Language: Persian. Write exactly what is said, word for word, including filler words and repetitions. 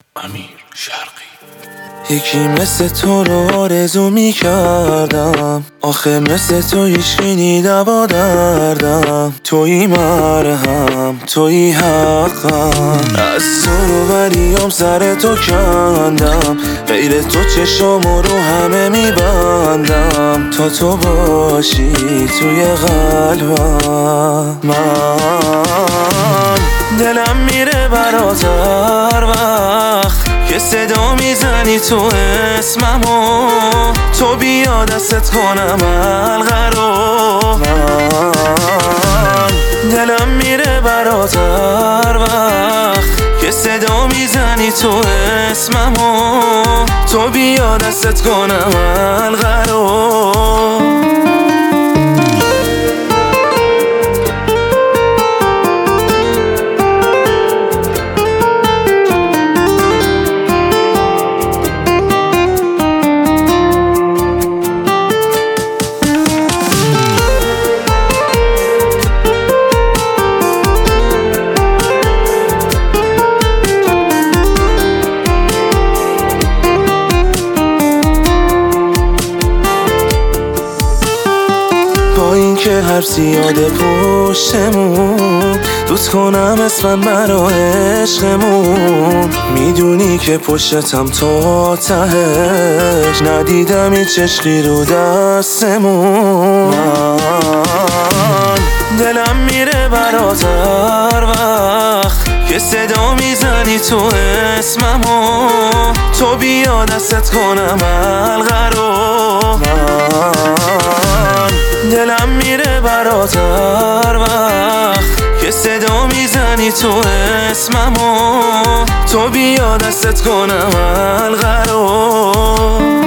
امیر شرقی. یکی مثل تو رو آرزو می کردم، آخه مثل تو هیچکی دوا دردم. تویی مرهم، تویی حقم، از تو رو بریم سر تو کندم. غیر تو چشامو رو همه می بندم، تا تو باشی توی قلبم. من دلم میره برات هر وقت که صدا میزنی تو اسممو، تو بیا دستت کنم حلقه رو. من دلم میره برات هر وقت که صدا میزنی تو اسممو، تو بیا دستت کنم حلقه رو. با این که هر زیاده پشتمون، دوست کنم اسمن برا عشقمون. میدونی که پشتم تا تهش، ندیدم هیچ عشقی رو دستمون. من دلم میره برات هر وقت که صدا میزنی تو اسممو، تو بیا دستت کنم حلقه رو. من دلم میره برات هر وقت که صدا میزنی تو اسممو، تو بیا دستت کنم حلقه رو.